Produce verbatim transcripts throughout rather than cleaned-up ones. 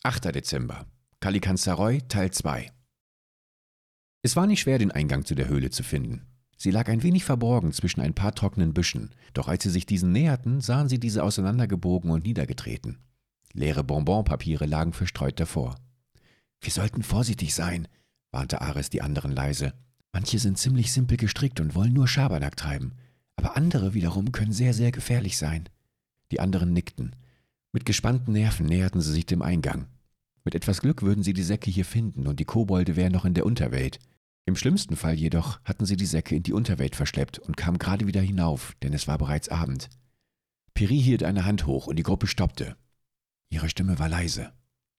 achter Dezember. Kalikanzaroy, Teil zwei. Es war nicht schwer, den Eingang zu der Höhle zu finden. Sie lag ein wenig verborgen zwischen ein paar trockenen Büschen, doch als sie sich diesen näherten, sahen sie diese auseinandergebogen und niedergetreten. Leere Bonbonpapiere lagen verstreut davor. »Wir sollten vorsichtig sein«, warnte Aris die anderen leise. »Manche sind ziemlich simpel gestrickt und wollen nur Schabernack treiben, aber andere wiederum können sehr, sehr gefährlich sein.« Die anderen nickten. Mit gespannten Nerven näherten sie sich dem Eingang. Mit etwas Glück würden sie die Säcke hier finden und die Kobolde wären noch in der Unterwelt. Im schlimmsten Fall jedoch hatten sie die Säcke in die Unterwelt verschleppt und kamen gerade wieder hinauf, denn es war bereits Abend. Peri hielt eine Hand hoch und die Gruppe stoppte. Ihre Stimme war leise.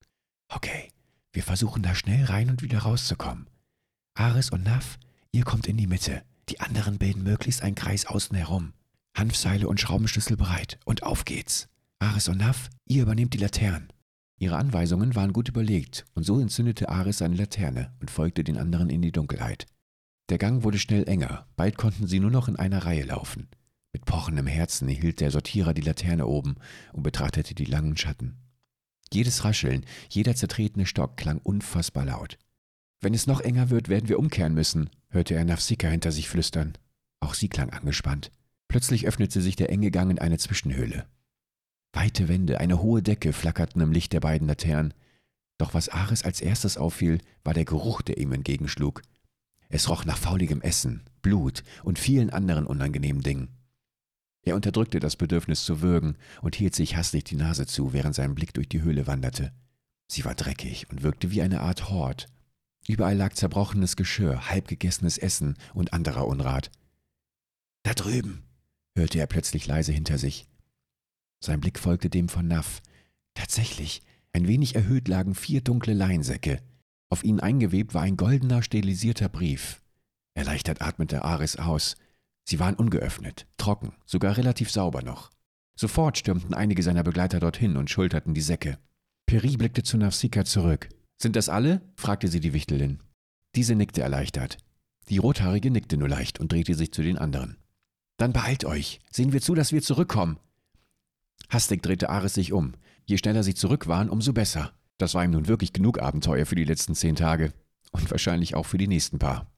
»Okay, wir versuchen da schnell rein und wieder rauszukommen. Aris und Naf, ihr kommt in die Mitte. Die anderen bilden möglichst einen Kreis außen herum. Hanfseile und Schraubenschlüssel bereit und auf geht's. Aris und Naf, ihr übernehmt die Laternen.« Ihre Anweisungen waren gut überlegt, und so entzündete Aris seine Laterne und folgte den anderen in die Dunkelheit. Der Gang wurde schnell enger, bald konnten sie nur noch in einer Reihe laufen. Mit pochendem Herzen hielt der Sortierer die Laterne oben und betrachtete die langen Schatten. Jedes Rascheln, jeder zertretene Stock klang unfassbar laut. »Wenn es noch enger wird, werden wir umkehren müssen«, hörte er Nafsika hinter sich flüstern. Auch sie klang angespannt. Plötzlich öffnete sich der enge Gang in eine Zwischenhöhle. Weite Wände, eine hohe Decke flackerten im Licht der beiden Laternen. Doch was Aris als erstes auffiel, war der Geruch, der ihm entgegenschlug. Es roch nach fauligem Essen, Blut und vielen anderen unangenehmen Dingen. Er unterdrückte das Bedürfnis zu würgen und hielt sich hastig die Nase zu, während sein Blick durch die Höhle wanderte. Sie war dreckig und wirkte wie eine Art Hort. Überall lag zerbrochenes Geschirr, halbgegessenes Essen und anderer Unrat. »Da drüben«, hörte er plötzlich leise hinter sich. Sein Blick folgte dem von Naf. Tatsächlich, ein wenig erhöht lagen vier dunkle Leinsäcke. Auf ihnen eingewebt war ein goldener, stilisierter Brief. Erleichtert atmete Aris aus. Sie waren ungeöffnet, trocken, sogar relativ sauber noch. Sofort stürmten einige seiner Begleiter dorthin und schulterten die Säcke. Peri blickte zu Nafsika zurück. »Sind das alle?« fragte sie die Wichtelin. Diese nickte erleichtert. Die Rothaarige nickte nur leicht und drehte sich zu den anderen. »Dann beeilt euch. Sehen wir zu, dass wir zurückkommen.« Hastig drehte Aris sich um. Je schneller sie zurück waren, umso besser. Das war ihm nun wirklich genug Abenteuer für die letzten zehn Tage. Und wahrscheinlich auch für die nächsten paar.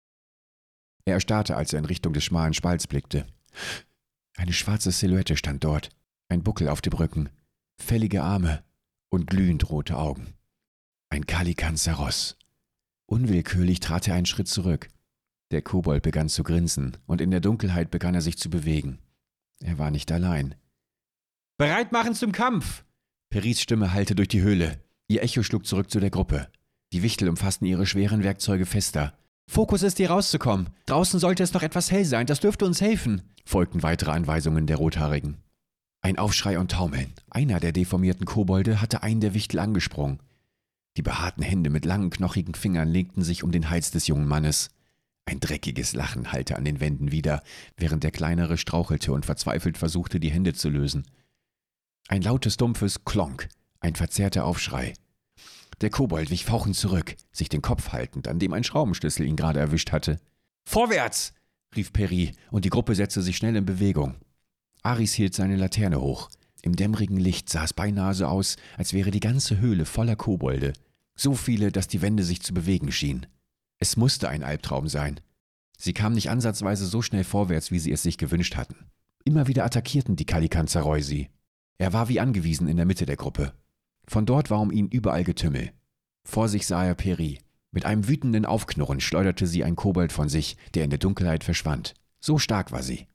Er erstarrte, als er in Richtung des schmalen Spalts blickte. Eine schwarze Silhouette stand dort. Ein Buckel auf dem Rücken, fällige Arme und glühend rote Augen. Ein Kalikanzaros. Unwillkürlich trat er einen Schritt zurück. Der Kobold begann zu grinsen, und in der Dunkelheit begann er sich zu bewegen. Er war nicht allein. »Bereit machen zum Kampf!« Peris Stimme hallte durch die Höhle. Ihr Echo schlug zurück zu der Gruppe. Die Wichtel umfassten ihre schweren Werkzeuge fester. »Fokus ist, hier rauszukommen. Draußen sollte es noch etwas hell sein, das dürfte uns helfen«, folgten weitere Anweisungen der Rothaarigen. Ein Aufschrei und Taumeln. Einer der deformierten Kobolde hatte einen der Wichtel angesprungen. Die behaarten Hände mit langen, knochigen Fingern legten sich um den Hals des jungen Mannes. Ein dreckiges Lachen hallte an den Wänden wider, während der Kleinere strauchelte und verzweifelt versuchte, die Hände zu lösen. Ein lautes, dumpfes Klonk, ein verzerrter Aufschrei. Der Kobold wich fauchend zurück, sich den Kopf haltend, an dem ein Schraubenschlüssel ihn gerade erwischt hatte. »Vorwärts!« rief Peri, und die Gruppe setzte sich schnell in Bewegung. Aris hielt seine Laterne hoch. Im dämmerigen Licht sah es beinahe so aus, als wäre die ganze Höhle voller Kobolde. So viele, dass die Wände sich zu bewegen schienen. Es musste ein Albtraum sein. Sie kamen nicht ansatzweise so schnell vorwärts, wie sie es sich gewünscht hatten. Immer wieder attackierten die Kalikanzaroy sie. Er war wie angewiesen in der Mitte der Gruppe. Von dort war um ihn überall Getümmel. Vor sich sah er Peri. Mit einem wütenden Aufknurren schleuderte sie ein Kobold von sich, der in der Dunkelheit verschwand. So stark war sie.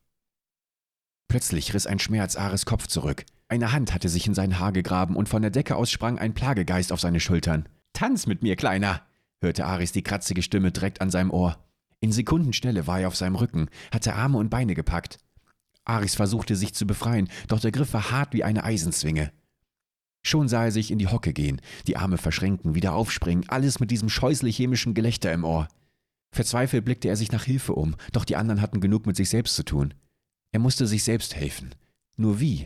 Plötzlich riss ein Schmerz Aris Kopf zurück. Eine Hand hatte sich in sein Haar gegraben und von der Decke aus sprang ein Plagegeist auf seine Schultern. »Tanz mit mir, Kleiner«, hörte Aris die kratzige Stimme direkt an seinem Ohr. In Sekundenschnelle war er auf seinem Rücken, hatte Arme und Beine gepackt. Aris versuchte sich zu befreien, doch der Griff war hart wie eine Eisenzwinge. Schon sah er sich in die Hocke gehen, die Arme verschränken, wieder aufspringen, alles mit diesem scheußlich hämischen Gelächter im Ohr. Verzweifelt blickte er sich nach Hilfe um, doch die anderen hatten genug mit sich selbst zu tun. Er musste sich selbst helfen. Nur wie?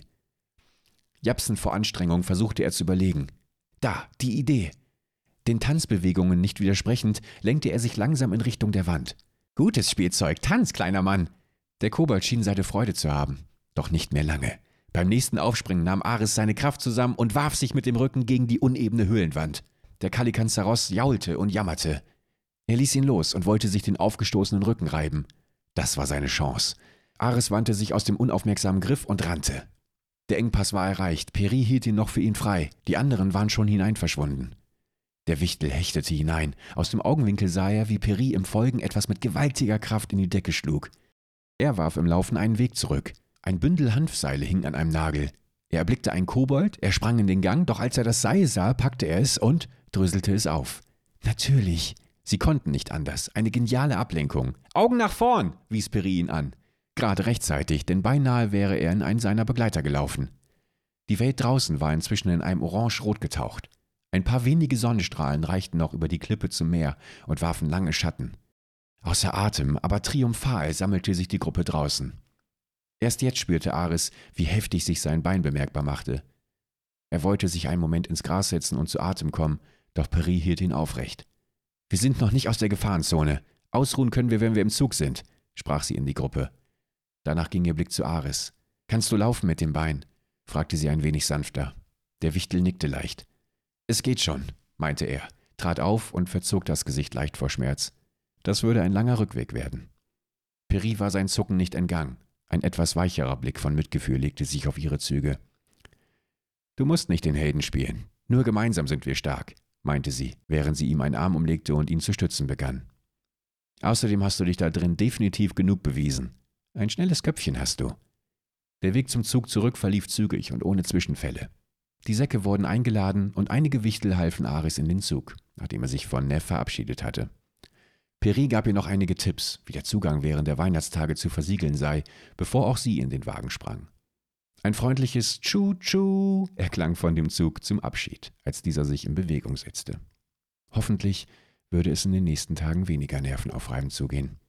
Japsend vor Anstrengung versuchte er zu überlegen. Da, die Idee. Den Tanzbewegungen nicht widersprechend, lenkte er sich langsam in Richtung der Wand. »Gutes Spielzeug, tanz, kleiner Mann!« Der Kobold schien seine Freude zu haben. Doch nicht mehr lange. Beim nächsten Aufspringen nahm Aris seine Kraft zusammen und warf sich mit dem Rücken gegen die unebene Höhlenwand. Der Kalikanzaros jaulte und jammerte. Er ließ ihn los und wollte sich den aufgestoßenen Rücken reiben. Das war seine Chance. Aris wandte sich aus dem unaufmerksamen Griff und rannte. Der Engpass war erreicht, Peri hielt ihn noch für ihn frei, die anderen waren schon hinein verschwunden. Der Wichtel hechtete hinein, aus dem Augenwinkel sah er, wie Peri im Folgen etwas mit gewaltiger Kraft in die Decke schlug. Er warf im Laufen einen Weg zurück. Ein Bündel Hanfseile hing an einem Nagel. Er erblickte einen Kobold, er sprang in den Gang, doch als er das Seil sah, packte er es und dröselte es auf. Natürlich, sie konnten nicht anders, eine geniale Ablenkung. »Augen nach vorn«, wies Peri ihn an. Gerade rechtzeitig, denn beinahe wäre er in einen seiner Begleiter gelaufen. Die Welt draußen war inzwischen in einem Orange-Rot getaucht. Ein paar wenige Sonnenstrahlen reichten noch über die Klippe zum Meer und warfen lange Schatten. Außer Atem, aber triumphal sammelte sich die Gruppe draußen. Erst jetzt spürte Aris, wie heftig sich sein Bein bemerkbar machte. Er wollte sich einen Moment ins Gras setzen und zu Atem kommen, doch Peri hielt ihn aufrecht. »Wir sind noch nicht aus der Gefahrenzone. Ausruhen können wir, wenn wir im Zug sind«, sprach sie in die Gruppe. Danach ging ihr Blick zu Aris. »Kannst du laufen mit dem Bein?« fragte sie ein wenig sanfter. Der Wichtel nickte leicht. »Es geht schon«, meinte er, trat auf und verzog das Gesicht leicht vor Schmerz. Das würde ein langer Rückweg werden. Peri war sein Zucken nicht entgangen. Ein etwas weicherer Blick von Mitgefühl legte sich auf ihre Züge. »Du musst nicht den Helden spielen. Nur gemeinsam sind wir stark«, meinte sie, während sie ihm einen Arm umlegte und ihn zu stützen begann. »Außerdem hast du dich da drin definitiv genug bewiesen. Ein schnelles Köpfchen hast du.« Der Weg zum Zug zurück verlief zügig und ohne Zwischenfälle. Die Säcke wurden eingeladen und einige Wichtel halfen Aris in den Zug, nachdem er sich von Neff verabschiedet hatte. Peri gab ihr noch einige Tipps, wie der Zugang während der Weihnachtstage zu versiegeln sei, bevor auch sie in den Wagen sprang. Ein freundliches Tschu-Tschu erklang von dem Zug zum Abschied, als dieser sich in Bewegung setzte. Hoffentlich würde es in den nächsten Tagen weniger nervenaufreibend zugehen.